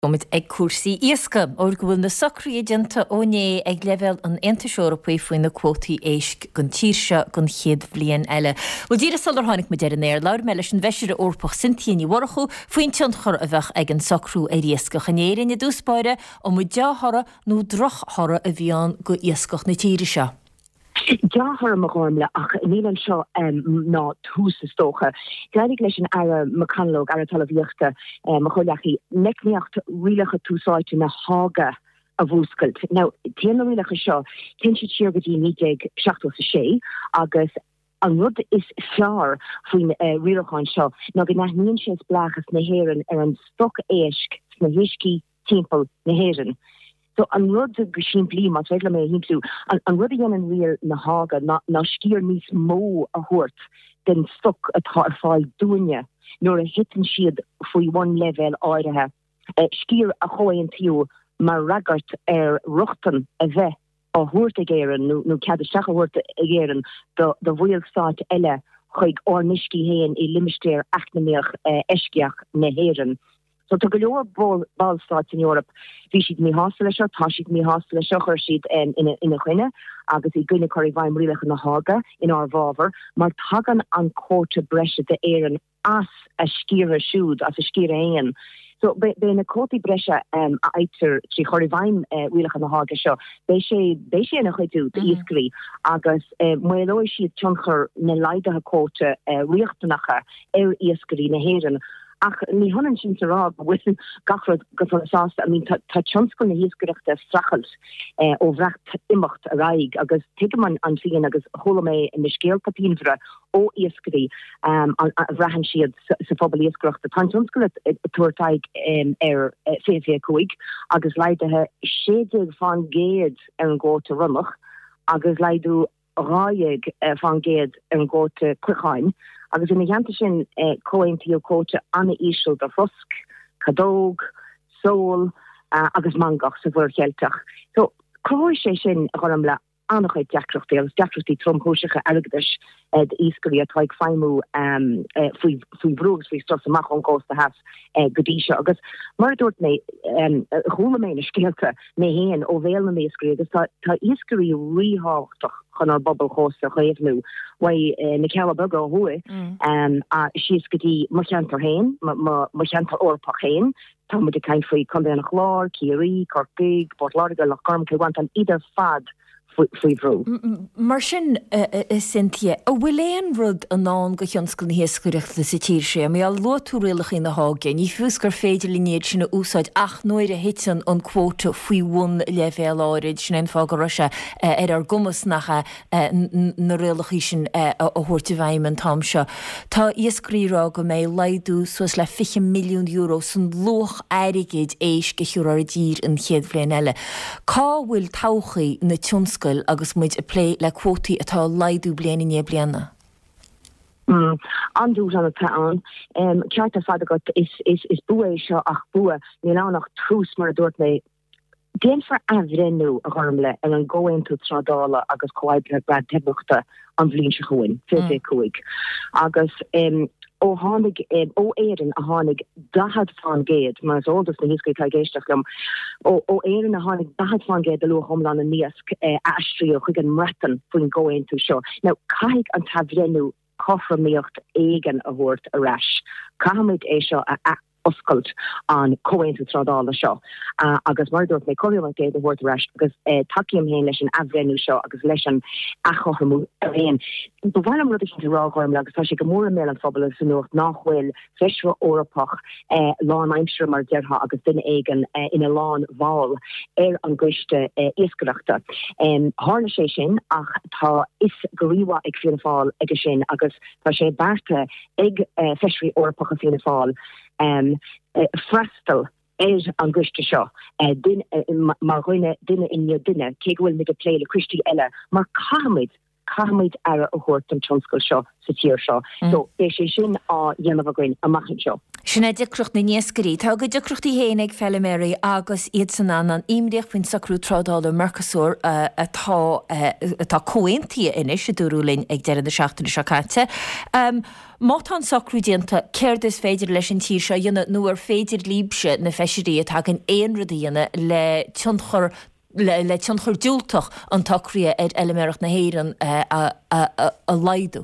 Gomit ag cuasaí iasca o'r gwbl na socrí agenta óné ag level an Aontais Eorpaí faoin na quótaí éisc gon tíirse gon chéad bhliain eile. Bhfuil díra solar tháinig me deir an éir leir me leis an bheisiir orpach sintíoní warchu faoin tionchar a bheith ag an socrú é iasca chanéirin a dúspáire ó mu deáthara nó drochthara a bhíán go iascach na tíiriise. Jahar magormle ach nílan seo ná tús stocha. Gleidig leis an ara mecanlog ara talvíochta macholeachí necneocht rilacha túsáite na hága a bhúscailt. Now, téanna rilacha seo, tin si tíir gotí nídig seachtas a sé, agus an rud is fear faoin rilacháin seo, ná go nachníonn sé blachas na héireann ar an stoc éisc na hiiscí timppel na héireann. So an rud go sin bli mat regla me himsú an rud an real na haga na skier nís mó a hort den stok atá ar fáil dúine nor a hitan siad foi one level áirithe skier a choin tiú mar ragart ruchten a bheith a hort a géieren no cad a hort a géieren de bhil start eile chuig orniski héin I limsteir achnaméach eskiach na héieren. So to go ball starts in Europe, vi siad mí hostel seo, tá siad mí hostel seo chuir siad in a chuine, agus I gine choir bhaim rialach na haga in our bháver, mar tagan an cóta breise de éan as a skíre siúd, as a skíre éan. So be na cóti breise a eiter trí choir bhaim rialach na haga seo, be sé na chuidú de iascrí, agus muelói siad tionchar na leidathe cóta riachtannacha iascrí na héireann, ach ní honan sin rá with gachrod gosásta, I mean tá tjonskul na hiesgerechte strachels ó bhreacht imimecht a raig, agus teike man an fian agus hola mé in de scéalpapínfra ó iascrí a bhrehan siad sa phobal iasgerechte. Tá tjonskul tuairtaig fé coig, agus leidathe séidir fan géad ar an ggóta runnach, agus leidú ráig fan géad ar an ggóta cuichain, agus in the sin cointí cóte anna ísisiil de fusk, cadóg, sól, agus mangach sa bhfuir cheilteach. So, cróir sé sin a chum le annachchaid deachreachtaí agus deachreachtaí tromchóisecha airgeis de íscarí a taig feimú faoi bhrúgus faoi stras amach an cósta has godíise. Agus mar dúirt mé chúla mé na scéalta mé héan ó bhéal na íscarí, agus tá íscarí ríháchtach chun ar bobbal chósta chuéhnú, wai na ceala bug ó hui, a sios gotí mar cheantar héin, mar cheantar orpach héin, tá mu de cain faoi condéna chlár, Ciarí, Corcaig, Port Larga, Loch Garm, want an idir fad faoi bhrú. Mar sin Cynthia, a bhfuil éon rud an ná go thionscail na hiascaireachta sa tíir sé, mé al lótú rialach in na hága, ní fúscar féidir linéad sin na úsáid ach nuair a hitan an quóta faoi one level áirid sin an fágar se ar gumas nach na rialach sin a thuirta bhaim an tam seo. Tá iascrírá go mé leidú suas le 50 milliún euro san loch airigid éis go siúr ar a dír an chéad bhliain eile. Cá bhfuil tauchaí na tionscail agus muid a play le quótaí atá leidú blianaine bliana? Andús an atá an, ceart a fad agat is bua seo ach bua, ní lánach trús mar a dúirt mé déan for ahrenú a chumle ar an ggóin tú trádála agus coáibre brad tebuchta an bhlín se chuin, fé cuaig. Agus ó hánig ó éan a hánig dahad fan géad, mar as ódas na hiiscaí tá géisteach lom, ó éan a hánig dahad fan géad a lu homlan a níosc astrí ó chuig an mretan faoin ggóin tú seo. Now, caiig an tabhrenú cofraíocht éigen a bhórt a reis. Cahamid é seo a oscailt an cohaintú trádála seo. Agus mar dúirt mé choiríomh an géad a bhórt a reis, agus takeíam héin leis an abhrenú seo, agus leis an achothamú a réin. Bhhailm rud sin rághorm agus tá sé go mór mé an phobal san nuacht nachhfuil feisre órapach lán aimsre mar deartha agus duine éigen ina lán bháil ar an gcuiste iascaireachta. Tháirna sé sin ach tá is goríomha ag fianna fáil aige sin agus tá sé bearta ag feisrí órapach a fianna fáil freistal an gcuiste seo mar chuine duine inne duine cé bhfuil mid a pléile cuistí eile mar cahamid ara a thuirt an tionscail seo sa tíir seo. So é sé sin á dhéanamh a gcuin amachchan seo. Sinna dicrucht na níoscarí, tá go dicruchttaí héananig felliméí agus iad san an imdeoch faoin sacrú trádála Mercosur atá cóhaontaí inis a dúrúlinn ag dead na seachtainna seáte. Má tá sacrú déanta céir is féidir leis an tí seo dionne nuair féidir líbse na feisiirí atá an éon rudíanana le tionchur dúltach an tacria ed elemerach na héan a laidú.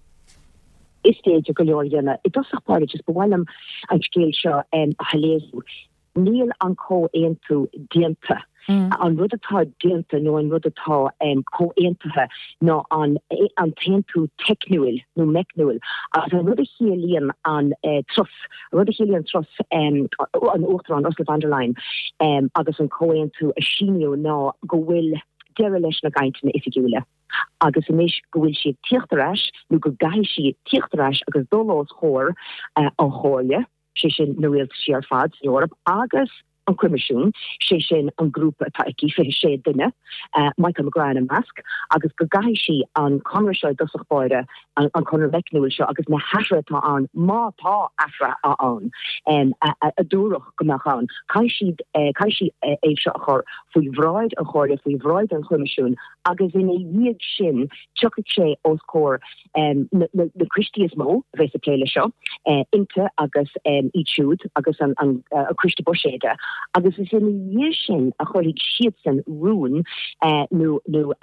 Stage go leorna it does part just bhilm an scéil seo a haléú níl an có éantú dianta an rud atá dianta nó an rud atá có éantathe nó an taintú technuil nó mecnuil as an rud a chéalaíon an trus rud a chéalaíon trus an óchtar an Ursula von der Leyen agus an có éantú a síniú ná go bhfuil deire leis na gaiintina ifigiúile. Agus inis go bhfuil siad tíochtaráis nó go gaiith siad tíochtaráis agus dólós chóir an chóirle sé sin na bhfuil siar fad in Europa agus an cuimeisiún sé sin an grúpa atá ag fé sé duine Michael McGrath an Musk agus go gaiith si an conra seo dosach báide an conra mecnúil seo agus na heisre tá an mátá afra an a dúrach gomach an cai si éh seo chur faoi bhráid a chóirle faoi bhráid an cuimeisiún agus in a dhiad sin tucha sé os cór na Christiismó bheits a pléile seo inte agus ísúd agus an Christi Buséide agus is in dhé sin a choirigh siad san rún nó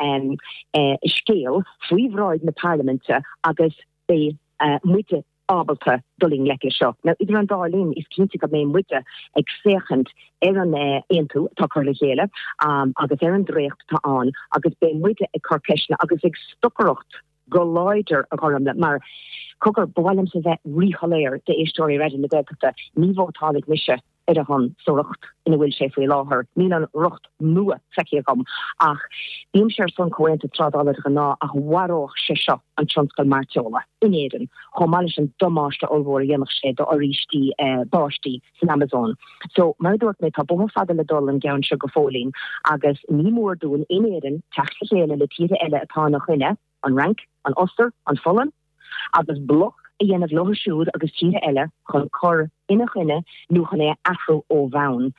scéal faoi bhráid na Parlamente agus bé muite ábalta dulling lecle seo. Now idir an dálín is cinnte go mé muite ag féchant an éantú tá chuirla chéile agus an dréocht tá an agus bé muite ag carceisna agus ag stocarocht go láidir a chum mar cogur bhhailm sa bheith richoléir de éistóí réidir na degata ní bhótálaigh mise a hon soracht ina bhfuil sé faoi láthair ní an rucht nua feici gom ach bíam sé son coenta trádála ná ach waróch sé seo an tionscail marteola in éan chomáile an domáiste óhór dhéanach sé do orítí báistí san Amazon. So mar dúirt mé tá butha fada le dul an gceann se go fólín agus ní mór dún in éan teachta chéile le tíre eile atá nach chuine an rank, an oster, an follen agus bloch dhéanamh lothasúd agus tíre eile chun chur ina chuine nó chun é afro ó bhain.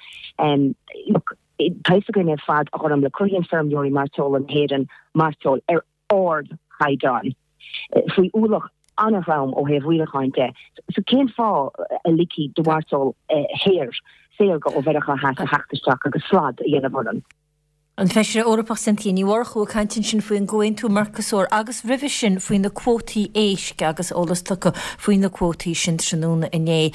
Taisa goine fad a chum le chuiríonn fermúirí marteol an héan marteol ord chaidán. Faoi úlach anna bhm ó heh bhuiileáinte. So cén fá a licí do marteol héir séal go ó bheitcha hat a heachtasteach agus slad a dhéanamh an. An feisir Europa centíní warchu cantin sin faoin goin tú Mercosur agus rivision faoin na quótaí éisce agus ólas tucha faoin na quótaí sin tróna iné.